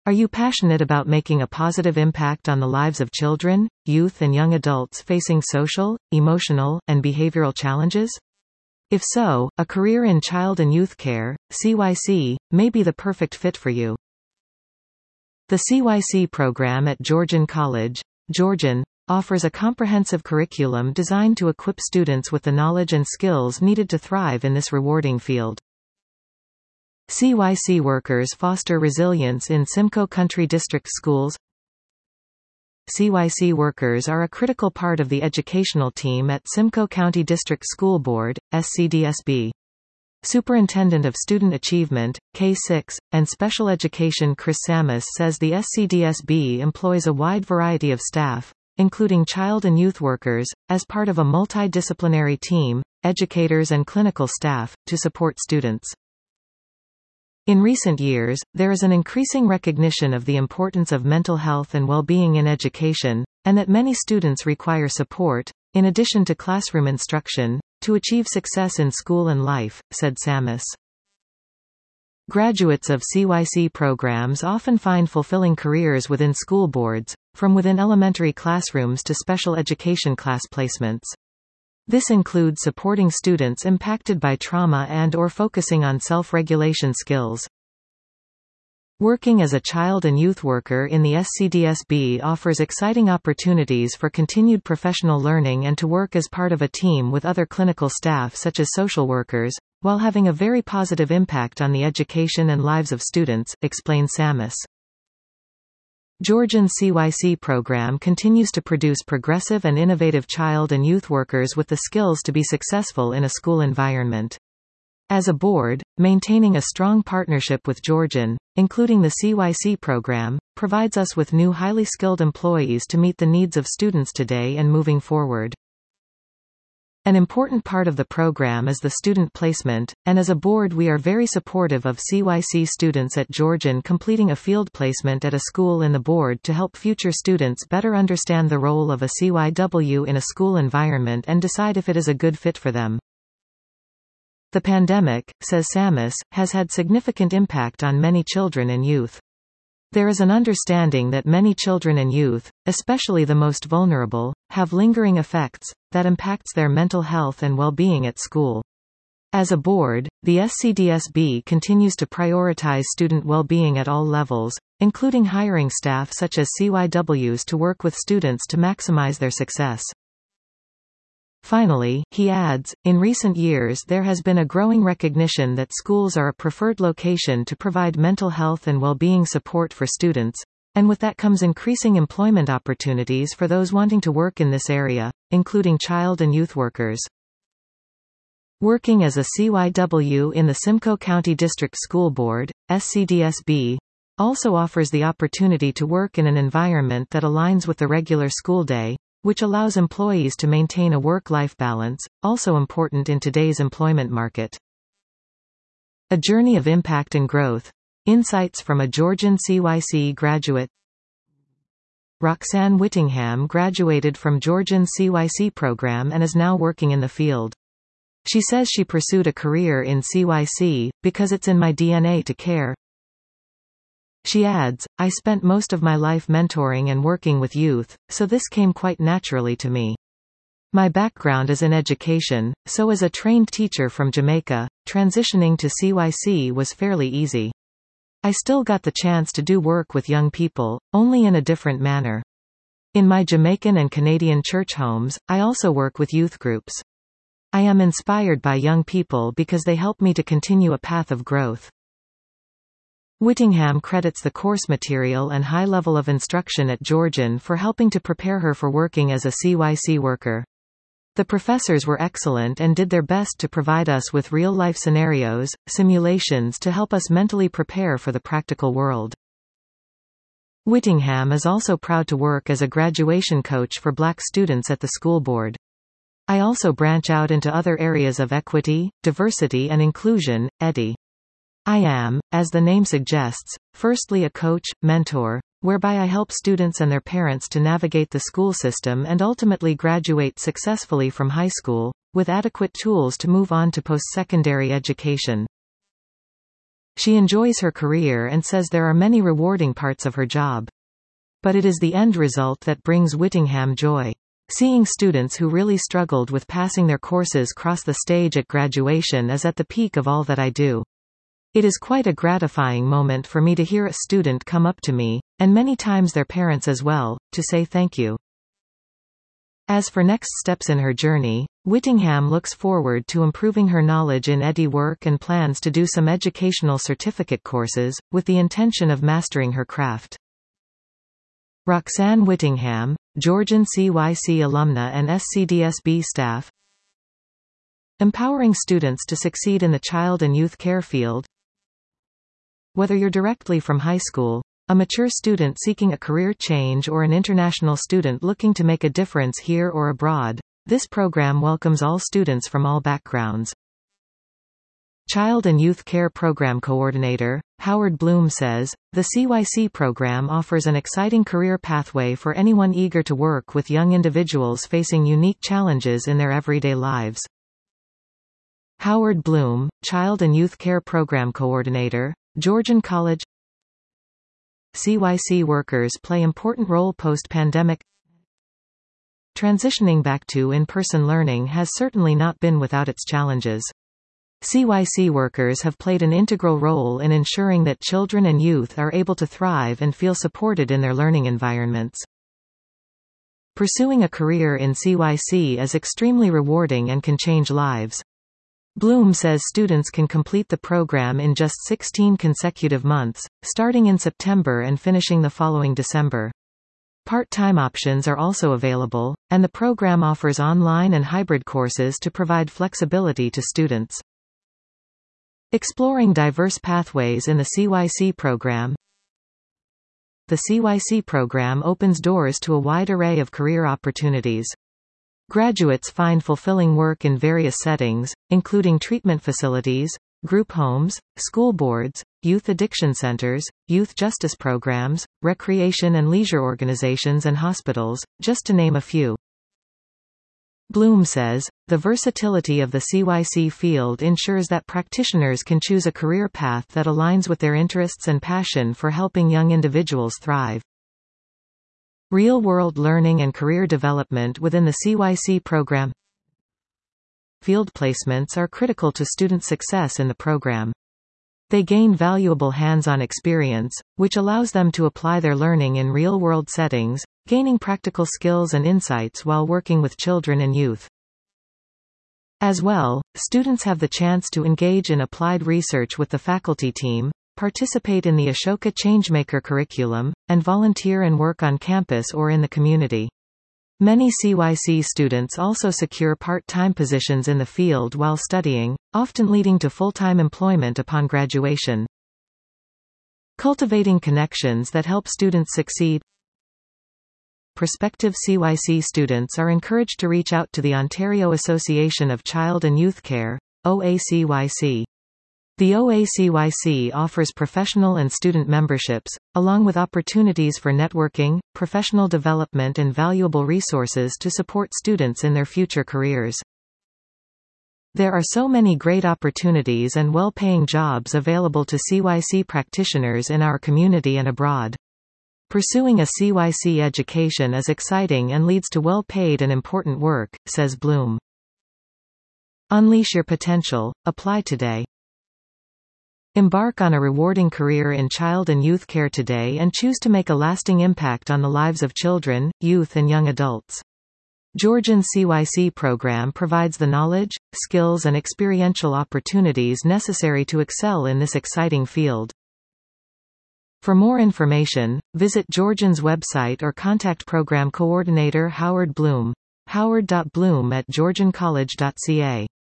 Are you passionate about making a positive impact on the lives of children, youth and young adults facing social, emotional, and behavioral challenges? If so, a career in child and youth care, CYC, may be the perfect fit for you. The CYC program at Georgian College, Georgian, offers a comprehensive curriculum designed to equip students with the knowledge and skills needed to thrive in this rewarding field. CYC workers foster resilience in Simcoe Country District schools. CYC workers are a critical part of the educational team at Simcoe County District School Board, SCDSB. Superintendent of Student Achievement, K-6, and Special Education Chris Samus says the SCDSB employs a wide variety of staff, including child and youth workers, as part of a multidisciplinary team, educators and clinical staff, to support students. In recent years, there is an increasing recognition of the importance of mental health and well-being in education, and that many students require support, in addition to classroom instruction, to achieve success in school and life, said Samus. Graduates of CYC programs often find fulfilling careers within school boards, from within elementary classrooms to special education class placements. This includes supporting students impacted by trauma and/or focusing on self-regulation skills. Working as a child and youth worker in the SCDSB offers exciting opportunities for continued professional learning and to work as part of a team with other clinical staff such as social workers, while having a very positive impact on the education and lives of students, explained Samus. Georgian CYC program continues to produce progressive and innovative child and youth workers with the skills to be successful in a school environment. As a board, maintaining a strong partnership with Georgian, including the CYC program, provides us with new highly skilled employees to meet the needs of students today and moving forward. An important part of the program is the student placement, and as a board we are very supportive of CYC students at Georgian completing a field placement at a school in the board to help future students better understand the role of a CYW in a school environment and decide if it is a good fit for them. The pandemic, says Samus, has had significant impact on many children and youth. There is an understanding that many children and youth, especially the most vulnerable, have lingering effects that impacts their mental health and well-being at school. As a board, the SCDSB continues to prioritize student well-being at all levels, including hiring staff such as CYWs to work with students to maximize their success. Finally, he adds, in recent years there has been a growing recognition that schools are a preferred location to provide mental health and well-being support for students, and with that comes increasing employment opportunities for those wanting to work in this area, including child and youth workers. Working as a CYW in the Simcoe County District School Board, SCDSB, also offers the opportunity to work in an environment that aligns with the regular school day, which allows employees to maintain a work-life balance, also important in today's employment market. A journey of impact and growth. Insights from a Georgian CYC graduate. Roxanne Whittingham graduated from Georgian CYC program and is now working in the field. She says she pursued a career in CYC, because it's in my DNA to care. She adds, I spent most of my life mentoring and working with youth, so this came quite naturally to me. My background is in education, so as a trained teacher from Jamaica, transitioning to CYC was fairly easy. I still got the chance to do work with young people, only in a different manner. In my Jamaican and Canadian church homes, I also work with youth groups. I am inspired by young people because they help me to continue a path of growth. Whittingham credits the course material and high level of instruction at Georgian for helping to prepare her for working as a CYC worker. The professors were excellent and did their best to provide us with real-life scenarios, simulations to help us mentally prepare for the practical world. Whittingham is also proud to work as a graduation coach for Black students at the school board. I also branch out into other areas of equity, diversity and inclusion, EDI. I am, as the name suggests, firstly a coach, mentor, whereby I help students and their parents to navigate the school system and ultimately graduate successfully from high school, with adequate tools to move on to post-secondary education. She enjoys her career and says there are many rewarding parts of her job. But it is the end result that brings Whittingham joy. Seeing students who really struggled with passing their courses cross the stage at graduation is at the peak of all that I do. It is quite a gratifying moment for me to hear a student come up to me, and many times their parents as well, to say thank you. As for next steps in her journey, Whittingham looks forward to improving her knowledge in EdI work and plans to do some educational certificate courses, with the intention of mastering her craft. Roxanne Whittingham, Georgian CYC alumna and SCDSB staff. Empowering students to succeed in the child and youth care field. Whether you're directly from high school, a mature student seeking a career change, or an international student looking to make a difference here or abroad, this program welcomes all students from all backgrounds. Child and Youth Care Program Coordinator, Howard Bloom says, the CYC program offers an exciting career pathway for anyone eager to work with young individuals facing unique challenges in their everyday lives. Howard Bloom, Child and Youth Care Program Coordinator, Georgian College. CYC workers play important role post-pandemic. Transitioning back to in-person learning has certainly not been without its challenges. CYC workers have played an integral role in ensuring that children and youth are able to thrive and feel supported in their learning environments. Pursuing a career in CYC is extremely rewarding and can change lives. Bloom says students can complete the program in just 16 consecutive months, starting in September and finishing the following December. Part-time options are also available, and the program offers online and hybrid courses to provide flexibility to students. Exploring diverse pathways in the CYC program. The CYC program opens doors to a wide array of career opportunities. Graduates find fulfilling work in various settings, including treatment facilities, group homes, school boards, youth addiction centers, youth justice programs, recreation and leisure organizations and hospitals, just to name a few. Bloom says, the versatility of the CYC field ensures that practitioners can choose a career path that aligns with their interests and passion for helping young individuals thrive. Real-world learning and career development within the CYC program. Field placements are critical to student success in the program. They gain valuable hands-on experience, which allows them to apply their learning in real-world settings, gaining practical skills and insights while working with children and youth. As well, students have the chance to engage in applied research with the faculty team, participate in the Ashoka Changemaker curriculum, and volunteer and work on campus or in the community. Many CYC students also secure part-time positions in the field while studying, often leading to full-time employment upon graduation. Cultivating connections that help students succeed. Prospective CYC students are encouraged to reach out to the Ontario Association of Child and Youth Care, OACYC. The OACYC offers professional and student memberships, along with opportunities for networking, professional development and valuable resources to support students in their future careers. There are so many great opportunities and well-paying jobs available to CYC practitioners in our community and abroad. Pursuing a CYC education is exciting and leads to well-paid and important work, says Bloom. Unleash your potential, apply today. Embark on a rewarding career in child and youth care today and choose to make a lasting impact on the lives of children, youth and young adults. Georgian CYC program provides the knowledge, skills and experiential opportunities necessary to excel in this exciting field. For more information, visit Georgian's website or contact Program Coordinator Howard Bloom, howard.bloom@georgiancollege.ca.